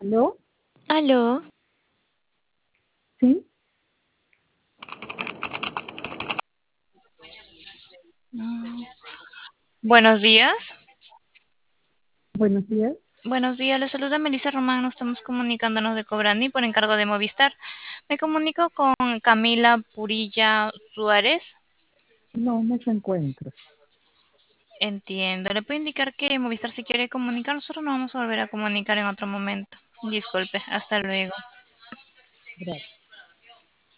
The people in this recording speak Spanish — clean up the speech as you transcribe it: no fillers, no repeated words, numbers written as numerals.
¿Aló? Aló, ¿Sí? buenos días. Buenos días. Buenos días, le saluda Melissa Román. Nos estamos comunicándonos de Cobrani por encargo de Movistar. Me comunico con Camila Purilla Suárez. No, no se encuentra. Entiendo. Le puedo indicar que Movistar si quiere comunicar. Nosotros nos vamos a volver a comunicar en otro momento. Disculpe, hasta luego. Gracias.